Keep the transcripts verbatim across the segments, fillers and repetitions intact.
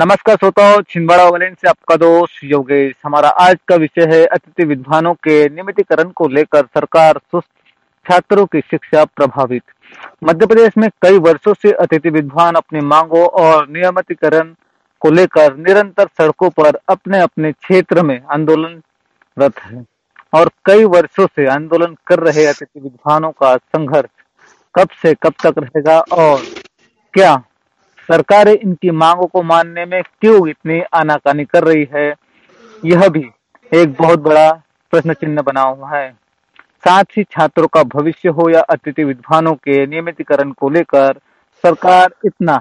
नमस्कार श्रोताओ, छिंदवाड़ा ओवरलैंड से आपका दोस्त योगेश। हमारा आज का विषय है अतिथि विद्वानों के नियमितीकरण को लेकर सरकार सुस्त, छात्रों की शिक्षा प्रभावित। मध्य प्रदेश में कई वर्षों से अतिथि विद्वान अपनी मांगों और नियमितीकरण को लेकर निरंतर सड़कों पर अपने अपने क्षेत्र में आंदोलनरत है और कई वर्षों से आंदोलन कर रहे अतिथि विद्वानों का संघर्ष कब से कब तक रहेगा और क्या सरकारें इनकी मांगों को मानने में क्यों इतनी आनाकानी कर रही है, यह भी एक बहुत बड़ा प्रश्न चिन्ह बना हुआ है। साथ ही छात्रों का भविष्य हो या अतिथि विद्वानों के नियमितीकरण को लेकर सरकार इतना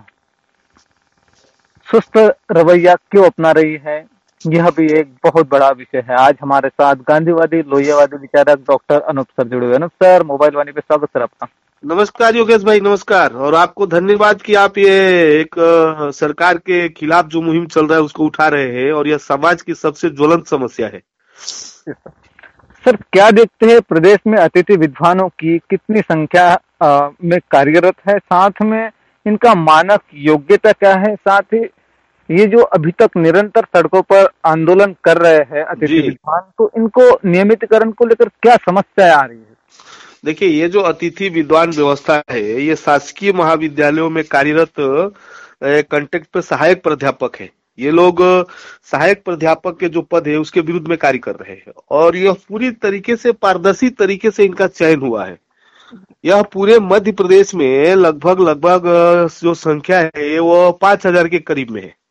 सुस्त रवैया क्यों अपना रही है, यह भी एक बहुत बड़ा विषय है। आज हमारे साथ गांधीवादी लोहियावादी विचारक डॉक्टर अनूप सर जुड़े हुए। अनूप सर, मोबाइल वाणी पे स्वागत सर आपका। नमस्कार योगेश भाई, नमस्कार। और आपको धन्यवाद कि आप ये एक अ, सरकार के खिलाफ जो मुहिम चल रहा है उसको उठा रहे हैं और यह समाज की सबसे ज्वलंत समस्या है। सर, क्या देखते हैं प्रदेश में अतिथि विद्वानों की कितनी संख्या अ, में कार्यरत है, साथ में इनका मानक योग्यता क्या है, साथ ही ये जो अभी तक निरंतर सड़कों पर आंदोलन कर रहे हैं अतिथि जी विद्वान, तो इनको नियमितीकरण को लेकर क्या समस्याएं आ रही है? देखिए, ये जो अतिथि विद्वान व्यवस्था है ये शासकीय महाविद्यालयों में कार्यरत कंटेक्ट पे सहायक प्राध्यापक है। ये लोग अ, सहायक प्राध्यापक के जो पद है उसके विरुद्ध में कार्य कर रहे हैं और यह पूरी तरीके से पारदर्शी तरीके से इनका चयन हुआ है। यह पूरे मध्य प्रदेश में लगभग लगभग अ, जो संख्या है वो पांच हजार के करीब में है।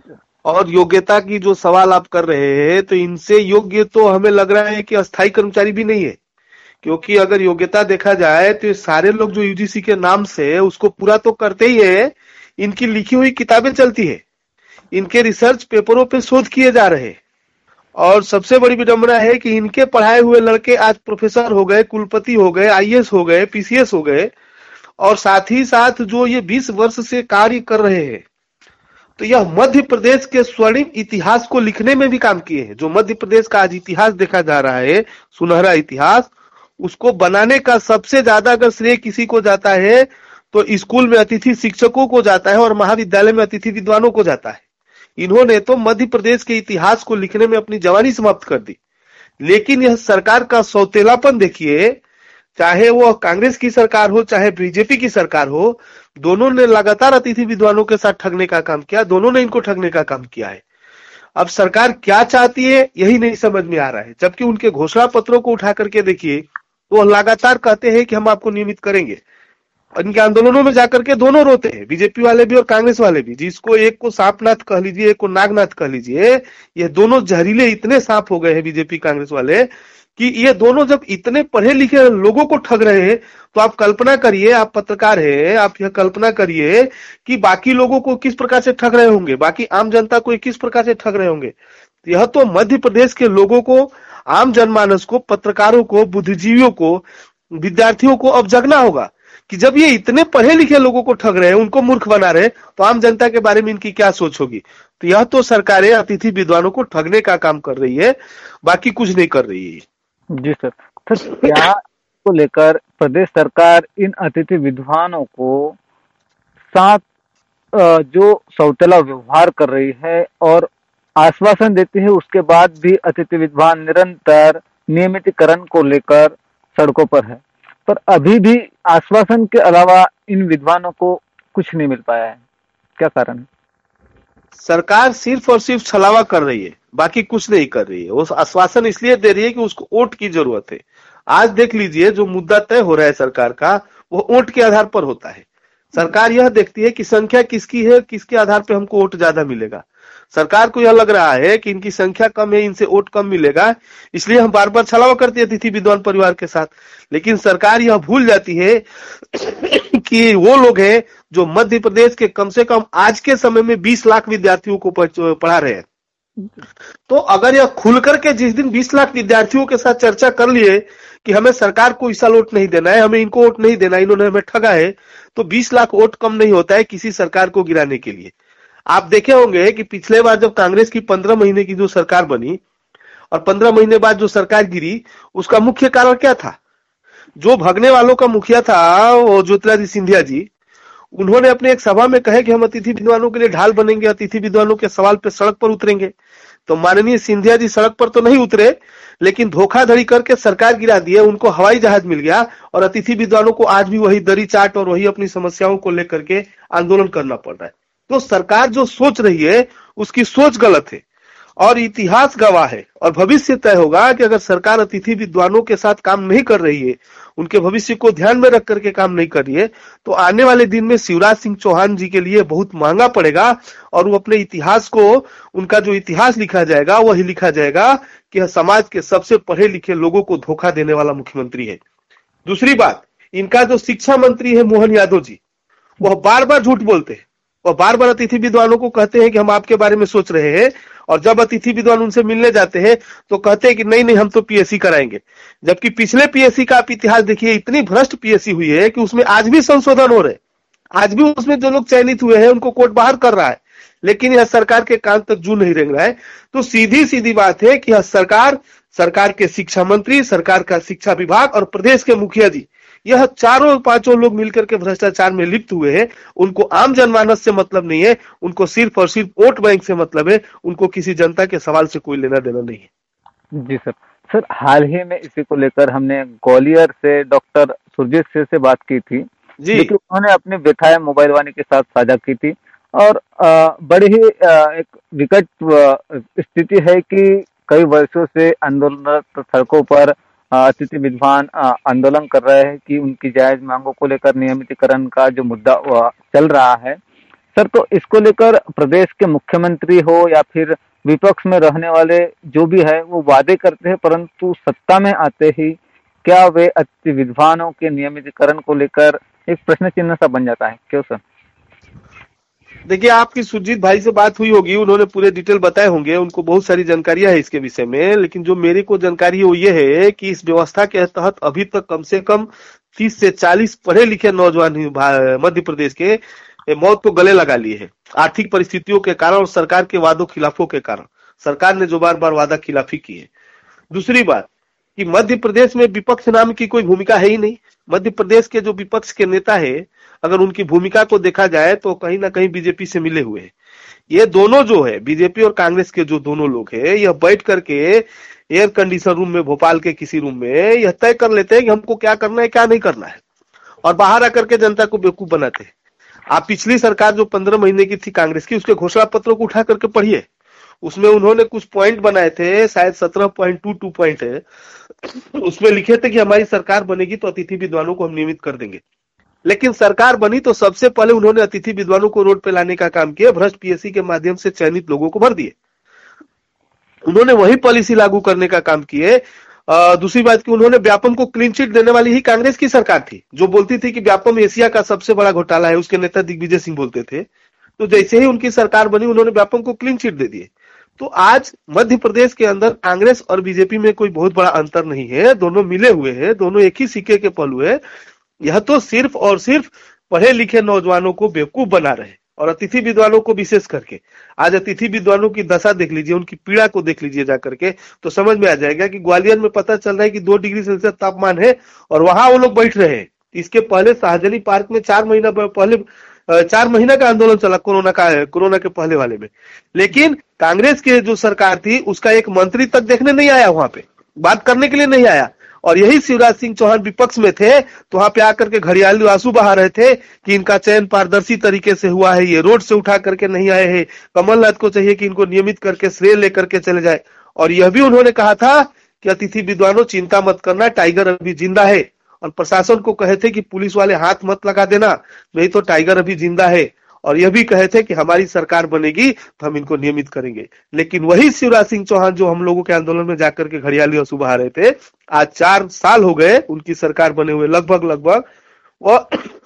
और योग्यता की जो सवाल आप कर रहे हैं तो इनसे योग्य तो हमें लग रहा है कि अस्थायी कर्मचारी भी नहीं है, क्योंकि अगर योग्यता देखा जाए तो ये सारे लोग जो यूजीसी के नाम से उसको पूरा तो करते ही है, इनकी लिखी हुई किताबें चलती है, इनके रिसर्च पेपरों पे शोध किए जा रहे हैं और सबसे बड़ी विडंबना है कि इनके पढ़ाए हुए लड़के आज प्रोफेसर हो गए, कुलपति हो गए, आईएएस हो गए, पीसीएस हो गए और साथ ही साथ जो ये बीस वर्ष से कार्य कर रहे हैं तो यह मध्य प्रदेश के स्वर्णिम इतिहास को लिखने में भी काम किए हैं। जो मध्य प्रदेश का आज इतिहास देखा जा रहा है, सुनहरा इतिहास, उसको बनाने का सबसे ज्यादा अगर श्रेय किसी को जाता है तो स्कूल में अतिथि शिक्षकों को जाता है और महाविद्यालय में अतिथि विद्वानों को जाता है। इन्होंने तो मध्य प्रदेश के इतिहास को लिखने में अपनी जवानी समाप्त कर दी। लेकिन यह सरकार का सौतेलापन देखिए, चाहे वो कांग्रेस की सरकार हो चाहे बीजेपी की सरकार हो, दोनों ने लगातार अतिथि विद्वानों के साथ ठगने का काम किया, दोनों ने इनको ठगने का काम किया है। अब सरकार क्या चाहती है यही नहीं समझ में आ रहा है, जबकि उनके घोषणा पत्रों को उठा करके देखिए तो वो लगातार कहते हैं कि हम आपको नियमित करेंगे। इनके आंदोलनों में जाकर के दोनों रोते हैं, बीजेपी वाले भी और कांग्रेस वाले भी। जिसको एक को सांपनाथ कह लीजिए, एक को नागनाथ कह लीजिए, ये दोनों जहरीले इतने सांप हो गए हैं बीजेपी कांग्रेस वाले कि ये दोनों जब इतने पढ़े लिखे लोगों को ठग रहे हैं तो आप कल्पना करिए, आप पत्रकार हैं, आप यह कल्पना करिए कि बाकी लोगों को किस प्रकार से ठग रहे होंगे, बाकी आम जनता को किस प्रकार से ठग रहे होंगे। यह तो मध्य प्रदेश के लोगों को, आम जनमानस को, पत्रकारों को, बुद्धिजीवियों को, विद्यार्थियों को अब जगना होगा कि जब ये इतने पढ़े लिखे लोगों को ठग रहे हैं, उनको मूर्ख बना रहे, तो आम जनता के बारे में इनकी क्या सोच होगी। तो यह तो सरकारें अतिथि विद्वानों को ठगने का काम कर रही है, बाकी कुछ नहीं कर रही है। जी सर। सर, क्या को लेकर प्रदेश सरकार इन अतिथि विद्वानों को साथ अ, जो सौतेला व्यवहार कर रही है और आश्वासन देती है, उसके बाद भी अतिथि विद्वान निरंतर नियमितीकरण को लेकर सड़कों पर है, पर अभी भी आश्वासन के अलावा इन विद्वानों को कुछ नहीं मिल पाया है, क्या कारण है? सरकार सिर्फ और सिर्फ छलावा कर रही है, बाकी कुछ नहीं कर रही है। वो आश्वासन इसलिए दे रही है कि उसको वोट की जरूरत है। आज देख लीजिए, जो मुद्दा तय हो रहा है सरकार का, वो वोट के आधार पर होता है। सरकार यह देखती है कि संख्या किसकी है, किसके आधार पे हमको वोट ज्यादा मिलेगा। सरकार को यह लग रहा है कि इनकी संख्या कम है, इनसे वोट कम मिलेगा, इसलिए हम बार बार छलावा करते हैं अतिथि विद्वान परिवार के साथ। लेकिन सरकार यह भूल जाती है कि वो लोग हैं जो मध्य प्रदेश के कम से कम आज के समय में बीस लाख विद्यार्थियों को पढ़ा रहे हैं। तो अगर यह खुल करके जिस दिन बीस लाख विद्यार्थियों के साथ चर्चा कर लिए कि हमें सरकार को इस साल वोट नहीं देना है, हमें इनको वोट नहीं देना, इन्होंने हमें ठगा है, तो बीस लाख वोट कम नहीं होता है किसी सरकार को गिराने के लिए। आप देखे होंगे कि पिछले बार जब कांग्रेस की पंद्रह महीने की जो सरकार बनी और पंद्रह महीने बाद जो सरकार गिरी, उसका मुख्य कारण क्या था? जो भगने वालों का मुखिया था, वो ज्योतिरादित्य सिंधिया जी, उन्होंने अपने एक सभा में कहे कि हम अतिथि विद्वानों के लिए ढाल बनेंगे, अतिथि विद्वानों के सवाल पे सड़क पर उतरेंगे। तो माननीय सिंधिया जी सड़क पर तो नहीं उतरे, लेकिन धोखाधड़ी करके सरकार गिरा दिए, उनको हवाई जहाज मिल गया और अतिथि विद्वानों को आज भी वही दरी चाट और वही अपनी समस्याओं को लेकर के आंदोलन करना पड़ रहा है। तो सरकार जो सोच रही है उसकी सोच गलत है और इतिहास गवाह है और भविष्य तय होगा कि अगर सरकार अतिथि विद्वानों के साथ काम नहीं कर रही है, उनके भविष्य को ध्यान में रख करके काम नहीं कर रही है, तो आने वाले दिन में शिवराज सिंह चौहान जी के लिए बहुत महंगा पड़ेगा और वो अपने इतिहास को, उनका जो इतिहास लिखा जाएगा वही लिखा जाएगा कि समाज के सबसे पढ़े लिखे लोगों को धोखा देने वाला मुख्यमंत्री है। दूसरी बात, इनका जो शिक्षा मंत्री है मोहन यादव जी, वह बार बार झूठ बोलते हैं। वह बार बार अतिथि विद्वानों को कहते हैं कि हम आपके बारे में सोच रहे हैं, और जब अतिथि विद्वान उनसे मिलने जाते हैं तो कहते हैं कि नहीं नहीं हम तो पीएससी कराएंगे। जबकि पिछले पीएससी का आप इतिहास देखिए, इतनी भ्रष्ट पीएससी हुई है कि उसमें आज भी संशोधन हो रहे, आज भी उसमें जो लोग चयनित हुए हैं उनको कोर्ट बाहर कर रहा है, लेकिन यह सरकार के कान तक जू नहीं रेंग रहा है। तो सीधी सीधी बात है कि यह सरकार, सरकार के शिक्षा मंत्री, सरकार का शिक्षा विभाग और प्रदेश के मुखिया जी, यह चारों पांचों लोग मिलकर के भ्रष्टाचार में लिप्त हुए हैं। उनको आम जनमानस से मतलब नहीं है, उनको सिर्फ और सिर्फ वोट बैंक से मतलब है, उनको किसी जनता के सवाल से कोई लेना देना नहीं है। जी सर। सर, हाल ही में इसी को लेकर हमने ग्वालियर से डॉक्टर सुरजीत सिंह से बात की थी जी, लेकिन उन्होंने अपनी व्यथाएं मोबाइल वाणी के साथ साझा की थी और आ, बड़ी ही आ, एक विकट स्थिति है कि कई वर्षों से आंदोलनरत सड़कों पर अतिथि विद्वान आंदोलन कर रहे हैं कि उनकी जायज मांगों को लेकर नियमितीकरण का जो मुद्दा चल रहा है। सर, तो इसको लेकर प्रदेश के मुख्यमंत्री हो या फिर विपक्ष में रहने वाले जो भी है वो वादे करते हैं, परंतु सत्ता में आते ही क्या वे अतिथि विद्वानों के नियमितीकरण को लेकर एक प्रश्न चिन्ह सा बन जाता है, क्यों सर? देखिए, आपकी सुरजीत भाई से बात हुई होगी, उन्होंने पूरे डिटेल बताए होंगे, उनको बहुत सारी जानकारियां है इसके विषय में, लेकिन जो मेरे को जानकारी है वो ये है कि इस व्यवस्था के तहत अभी तक कम से कम तीस से चालीस पढ़े लिखे नौजवान मध्य प्रदेश के मौत को गले लगा लिए हैं, आर्थिक परिस्थितियों के कारण और सरकार के वादों खिलाफों के कारण। सरकार ने जो बार बार वादा खिलाफी की है। दूसरी बात कि मध्य प्रदेश में विपक्ष नाम की कोई भूमिका है ही नहीं। मध्य प्रदेश के जो विपक्ष के नेता है, अगर उनकी भूमिका को देखा जाए तो कहीं ना कहीं बीजेपी से मिले हुए हैं। ये दोनों जो है, बीजेपी और कांग्रेस के जो दोनों लोग हैं, यह बैठ करके एयर कंडीशन रूम में, भोपाल के किसी रूम में यह तय कर लेते हैं कि हमको क्या करना है क्या नहीं करना है, और बाहर आकर के जनता को बेवकूफ बनाते हैं। आप पिछली सरकार जो पंद्रह महीने की थी कांग्रेस की, उसके घोषणा पत्रों को उठा करके पढ़िए, उसमें उन्होंने कुछ पॉइंट बनाए थे, शायद सत्रह पॉइंट टू टू पॉइंट है, उसमें लिखे थे कि हमारी सरकार बनेगी तो अतिथि विद्वानों को हम नियमित कर देंगे। लेकिन सरकार बनी तो सबसे पहले उन्होंने अतिथि विद्वानों को रोड पे लाने का काम किया, भ्रष्ट पीएससी के माध्यम से चयनित लोगों को भर दिए। उन्होंने वही पॉलिसी लागू करने का काम किए। दूसरी बात कि उन्होंने व्यापम को क्लीन चिट देने वाली ही कांग्रेस की सरकार थी, जो बोलती थी कि व्यापम एशिया का सबसे बड़ा घोटाला है, उसके नेता दिग्विजय सिंह बोलते थे। तो जैसे ही उनकी सरकार बनी, उन्होंने व्यापम को क्लीन चिट दे दिए। तो आज मध्य प्रदेश के अंदर कांग्रेस और बीजेपी में कोई बहुत बड़ा अंतर नहीं है, दोनों मिले हुए हैं, दोनों एक ही सिक्के के पहलू है। यह तो सिर्फ और सिर्फ पढ़े लिखे नौजवानों को बेवकूफ बना रहे, और अतिथि विद्वानों को विशेष करके। आज अतिथि विद्वानों की दशा देख लीजिए, उनकी पीड़ा को देख लीजिए जाकर के, तो समझ में आ जाएगा कि ग्वालियर में पता चल रहा है कि दो डिग्री सेल्सियस तापमान है और वहां वो लोग बैठ रहे हैं। इसके पहले शाहजनी पार्क में चार महीना पहले चार महीना का आंदोलन चला, कोरोना का कोरोना के पहले वाले में, लेकिन कांग्रेस की जो सरकार थी उसका एक मंत्री तक देखने नहीं आया, वहां पे बात करने के लिए नहीं आया। और यही शिवराज सिंह चौहान विपक्ष में थे तो वहां पे आकर के घड़ियाली आंसू बहा रहे थे कि इनका चयन पारदर्शी तरीके से हुआ है, ये रोड से उठा करके नहीं आए हैं, कमलनाथ को चाहिए कि इनको नियमित करके श्रेय लेकर के चले जाए। और यह भी उन्होंने कहा था कि अतिथि विद्वानों चिंता मत करना, टाइगर अभी जिंदा है, और प्रशासन को कहे थे कि पुलिस वाले हाथ मत लगा देना, नहीं तो टाइगर अभी जिंदा है। और यह भी कहे थे कि हमारी सरकार बनेगी तो हम इनको नियमित करेंगे। लेकिन वही शिवराज सिंह चौहान जो हम लोगों के आंदोलन में जाकर के घड़ियाली आंसू बहा रहे थे, आज चार साल हो गए उनकी सरकार बने हुए, लगभग लगभग वो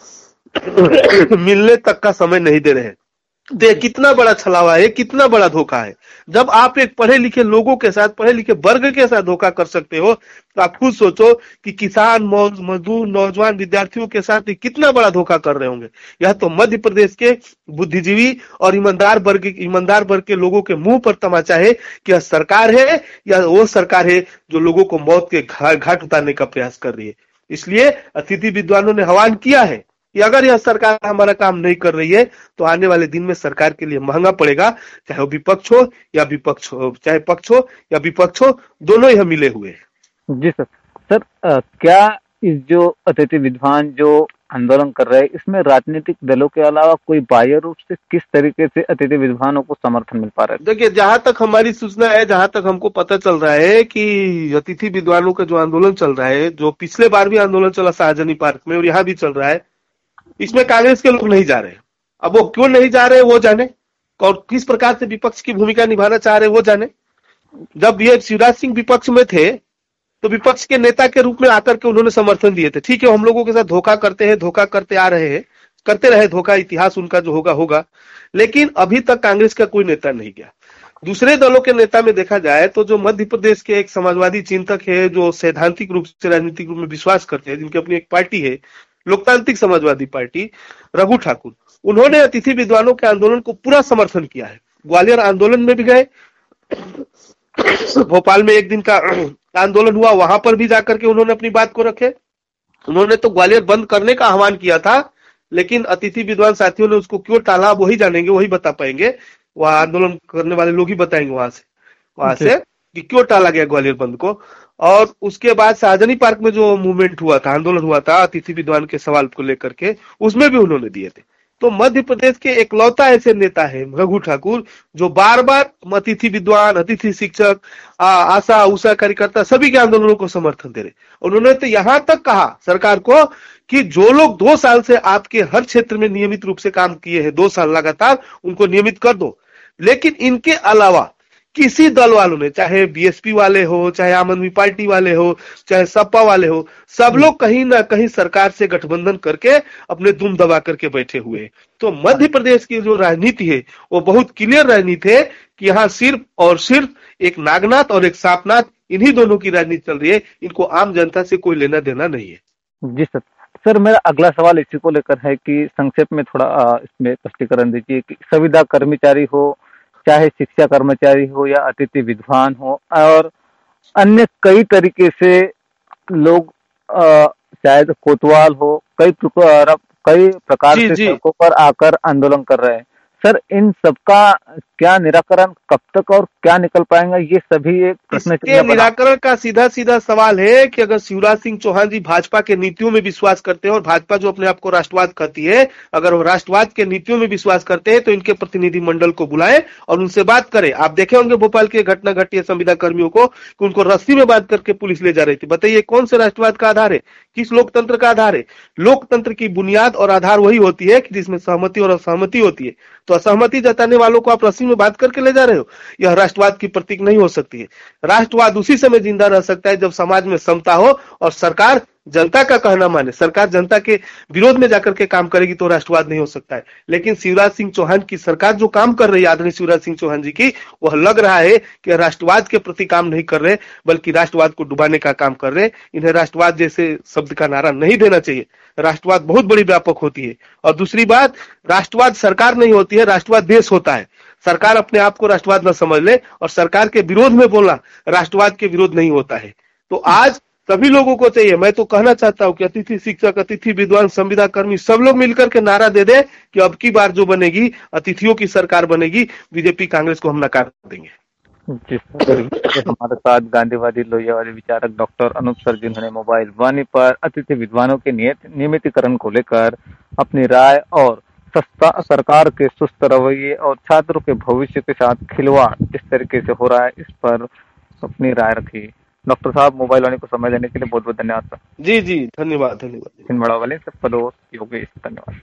मिलने तक का समय नहीं दे रहे। देख कितना बड़ा छलावा है, कितना बड़ा धोखा है। जब आप एक पढ़े लिखे लोगों के साथ, पढ़े लिखे वर्ग के साथ धोखा कर सकते हो, तो आप खुद सोचो कि किसान, मजदूर, नौजवान, विद्यार्थियों के साथ कितना बड़ा धोखा कर रहे होंगे। यह तो मध्य प्रदेश के बुद्धिजीवी और ईमानदार वर्ग ईमानदार वर्ग के लोगों के मुंह पर तमाचा है कि यह सरकार है या वो सरकार है जो लोगों को मौत के घाट उतारने का प्रयास कर रही है। इसलिए अतिथि विद्वानों ने आह्वान किया है कि अगर यह सरकार हमारा काम नहीं कर रही है तो आने वाले दिन में सरकार के लिए महंगा पड़ेगा, चाहे वो विपक्ष हो या विपक्ष हो, चाहे पक्ष हो या विपक्ष हो, दोनों यह मिले हुए हैं। जी सर। सर अ, क्या इस जो अतिथि विद्वान जो आंदोलन कर रहे हैं इसमें राजनीतिक दलों के अलावा कोई बाह्य रूप से किस तरीके से अतिथि विद्वानों को समर्थन मिल पा रहा है? देखिए, जहां तक हमारी सूचना है, जहां तक हमको पता चल रहा है कि अतिथि विद्वानों का जो आंदोलन चल रहा है, जो पिछले बार भी आंदोलन चला शाहजनी पार्क में और यहाँ भी चल रहा है, इसमें कांग्रेस के लोग नहीं जा रहे। अब वो क्यों नहीं जा रहे वो जाने, और किस प्रकार से विपक्ष की भूमिका निभाना चाह रहे वो जाने। जब ये शिवराज सिंह विपक्ष में थे तो विपक्ष के नेता के रूप में आकर के उन्होंने समर्थन दिए थे। ठीक है, हम लोगों के साथ धोखा करते हैं, धोखा करते आ रहे हैं, करते रहे धोखा, इतिहास उनका जो होगा होगा, लेकिन अभी तक कांग्रेस का कोई नेता नहीं गया। दूसरे दलों के नेता में देखा जाए तो जो मध्य प्रदेश के एक समाजवादी चिंतक है, जो सैद्धांतिक रूप से राजनीतिक रूप में विश्वास करते हैं, जिनकी अपनी एक पार्टी है लोकतांत्रिक समाजवादी पार्टी, रघु ठाकुर, उन्होंने अतिथि विद्वानों के आंदोलन को पूरा समर्थन किया है। ग्वालियर आंदोलन में भी गए, भोपाल में एक दिन का आंदोलन हुआ, वहां पर भी जाकर के उन्होंने अपनी बात को रखे। उन्होंने तो ग्वालियर बंद करने का आह्वान किया था, लेकिन अतिथि विद्वान साथियों ने उसको क्यों टाला वही जानेंगे, वही बता पाएंगे, वह आंदोलन करने वाले लोग ही बताएंगे वहां से वहां से कि क्यों टाला गया ग्वालियर बंद को। और उसके बाद शाहजनी पार्क में जो मूवमेंट हुआ था, आंदोलन हुआ था अतिथि विद्वान के सवाल को लेकर के, उसमें भी उन्होंने दिए थे। तो मध्य प्रदेश के एकलौता ऐसे नेता है रघु ठाकुर, जो बार बार अतिथि विद्वान, अतिथि शिक्षक, आ, आशा उषा कार्यकर्ता सभी के आंदोलनों को समर्थन दे रहे। उन्होंने तो यहां तक कहा सरकार को कि जो लोग दो साल से आपके हर क्षेत्र में नियमित रूप से काम किए हैं, दो साल लगातार, उनको नियमित कर दो। लेकिन इनके अलावा किसी दल वालों ने, चाहे बीएसपी वाले हो, चाहे आम आदमी पार्टी वाले हो, चाहे सपा वाले हो, सब लोग कहीं ना कहीं सरकार से गठबंधन करके अपने दुम दबा करके बैठे हुए हैं। तो मध्य प्रदेश की जो राजनीति है वो बहुत क्लियर राजनीति है कि यहाँ सिर्फ और सिर्फ एक नागनाथ और एक सांपनाथ, इन्हीं दोनों की राजनीति चल रही है। इनको आम जनता से कोई लेना देना नहीं है। जी सर। सर मेरा अगला सवाल इसी को लेकर है कि संक्षेप में थोड़ा अ, इसमें स्पष्टीकरण दीजिए कि संविदा कर्मचारी हो, चाहे शिक्षा कर्मचारी हो या अतिथि विद्वान हो और अन्य कई तरीके से लोग, अ, शायद कोतवाल हो, कई प्रकार कई प्रकार जी से जी सड़कों पर आकर आंदोलन कर रहे हैं। सर इन सबका क्या निराकरण कब तक और क्या निकल पाएगा, ये सभी एक प्रश्न इसके चिन्ह बना। निराकरण का सीधा सीधा सवाल है कि अगर शिवराज सिंह चौहान जी भाजपा के नीतियों में विश्वास करते हैं, और भाजपा जो अपने आप को राष्ट्रवाद कहती है, अगर वो राष्ट्रवाद के नीतियों में विश्वास करते हैं तो इनके प्रतिनिधि मंडल को बुलाएं और उनसे बात करें। आप देखे होंगे भोपाल की घटना घटी है संविदा कर्मियों को कि उनको रस्सी में बांध करके पुलिस ले जा रही थी। बताइए कौन से राष्ट्रवाद का आधार है, किस लोकतंत्र का आधार है? लोकतंत्र की बुनियाद और आधार वही होती है कि जिसमें सहमति और असहमति होती है। तो असहमति जताने वालों को आप रस्सी में बांध करके ले जा रहे हो, यह राष्ट्रवाद की प्रतीक नहीं हो सकती है। राष्ट्रवाद उसी समय जिंदा रह सकता है जब समाज में समता हो और सरकार जनता का कहना माने। सरकार जनता के विरोध में जाकर के काम करेगी तो राष्ट्रवाद नहीं हो सकता है। लेकिन शिवराज सिंह चौहान की सरकार जो काम कर रही है, आदरणीय शिवराज सिंह चौहान जी की, वह लग रहा है कि राष्ट्रवाद के प्रति काम नहीं कर रहे, बल्कि राष्ट्रवाद को डुबाने का काम कर रहे। इन्हें राष्ट्रवाद जैसे शब्द का नारा नहीं देना चाहिए। राष्ट्रवाद बहुत बड़ी व्यापक होती है। और दूसरी बात, राष्ट्रवाद सरकार नहीं होती है, राष्ट्रवाद देश होता है। सरकार अपने आप को राष्ट्रवाद न समझ ले और सरकार के विरोध में बोलना राष्ट्रवाद के विरोध नहीं होता है। तो आज सभी लोगों को चाहिए, मैं तो कहना चाहता हूं कि अतिथि शिक्षक, अतिथि विद्वान, संविदा कर्मी सब लोग मिलकर के नारा दे दे कि अब की बार जो बनेगी अतिथियों की सरकार बनेगी, बीजेपी कांग्रेस को हम नकार देंगे। जी सर। हमारे साथ गांधीवादी लोहियावादी विचारक डॉक्टर अनूप सर, जिन्होंने मोबाइल वाणी पर अतिथि विद्वानों के नियत नियमितीकरण को लेकर अपनी राय और सस्ता सरकार के सुस्त रवैये और छात्रों के भविष्य के साथ खिलवाड़ जिस तरीके से हो रहा है, इस पर अपनी राय रखी। डॉक्टर साहब, मोबाइल वाणी को समय देने के लिए बहुत बहुत धन्यवाद सर। जी जी, धन्यवाद धन्यवाद। छिंदवाड़ा वाले सबका दोस्त योगेश, धन्यवाद।